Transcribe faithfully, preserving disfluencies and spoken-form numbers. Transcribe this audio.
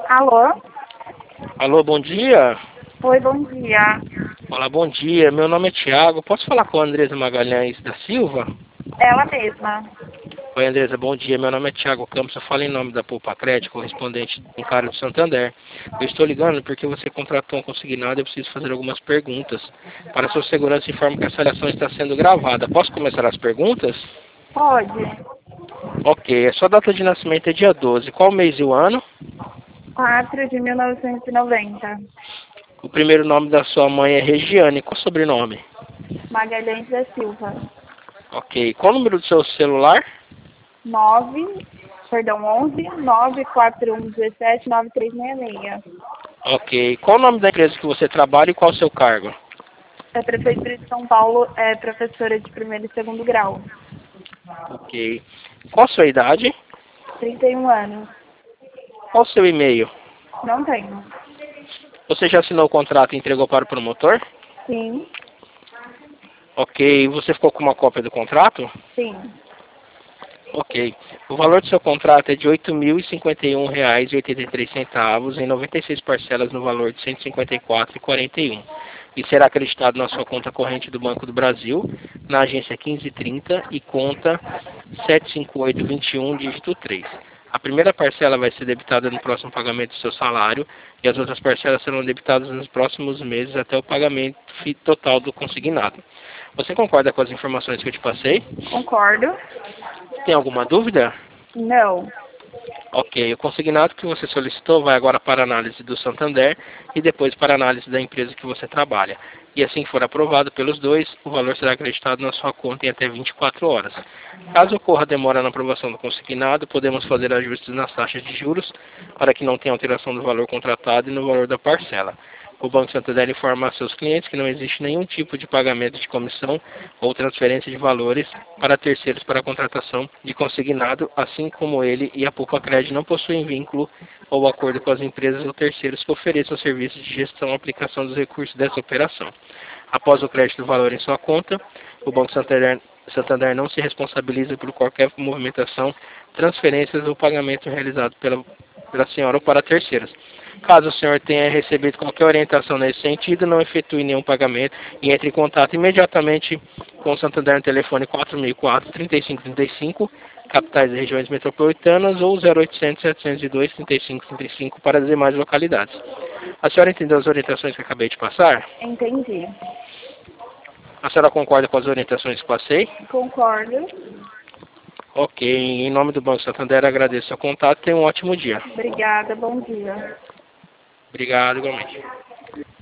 Alô? Alô, bom dia. Oi, bom dia. Olá, bom dia. Meu nome é Thiago. Posso falar com a Andresa Magalhães da Silva? Ela mesma. Oi, Andresa, bom dia. Meu nome é Thiago Campos. Eu falo em nome da Poupa Crédito, correspondente do Encaro de Santander. Eu estou ligando porque você contratou um consignado e eu preciso fazer algumas perguntas. Para sua segurança, informo que essa ligação está sendo gravada. Posso começar as perguntas? Pode. Ok. A sua data de nascimento é dia doze. Qual mês e o ano? quatro de mil novecentos e noventa. O primeiro nome da sua mãe é Regiane. Qual o sobrenome? Magalhães da Silva. Ok. Qual o número do seu celular? nove, perdão, onze, nove quatro um um sete nove três seis seis. Ok. Qual o nome da empresa que você trabalha e qual o seu cargo? É Prefeitura de São Paulo, é professora de primeiro e segundo grau. Ok. Qual a sua idade? trinta e um anos. Qual o seu e-mail? Não tenho. Você já assinou o contrato e entregou para o promotor? Sim, Ok. Você ficou com uma cópia do contrato? sim. Ok. O valor do seu contrato é de oito mil e cinquenta e um reais e oitenta e três centavos em noventa e seis parcelas no valor de cento e cinquenta e quatro reais e quarenta e um centavos. E será acreditado na sua conta corrente do Banco do Brasil, na agência quinze trinta e conta sete cinco oito dois um, dígito três. A primeira parcela vai ser debitada no próximo pagamento do seu salário e as outras parcelas serão debitadas nos próximos meses até o pagamento fi- total do consignado. Você concorda com as informações que eu te passei? Concordo. Tem alguma dúvida? Não. Ok, o consignado que você solicitou vai agora para a análise do Santander e depois para a análise da empresa que você trabalha. E assim que for aprovado pelos dois, o valor será acreditado na sua conta em até vinte e quatro horas. Caso ocorra demora na aprovação do consignado, podemos fazer ajustes nas taxas de juros para que não tenha alteração do valor contratado e no valor da parcela. O Banco Santander informa a seus clientes que não existe nenhum tipo de pagamento de comissão ou transferência de valores para terceiros para a contratação de consignado, assim como ele e a Poupa Crédito não possuem vínculo ou acordo com as empresas ou terceiros que ofereçam serviços de gestão e aplicação dos recursos dessa operação. Após o crédito do valor em sua conta, o Banco Santander, Santander não se responsabiliza por qualquer movimentação, transferências ou pagamento realizado pela, pela senhora ou para terceiros. Caso o senhor tenha recebido qualquer orientação nesse sentido, não efetue nenhum pagamento e entre em contato imediatamente com o Santander no telefone quatro mil e quatro, trinta e cinco trinta e cinco, capitais e regiões metropolitanas, ou zero oitocentos, setecentos e dois, trinta e cinco trinta e cinco para as demais localidades. A senhora entendeu as orientações que eu acabei de passar? Entendi. A senhora concorda com as orientações que passei? Concordo. Ok, em nome do Banco Santander agradeço o contato e tenha um ótimo dia. Obrigada, bom dia. Obrigado, igualmente.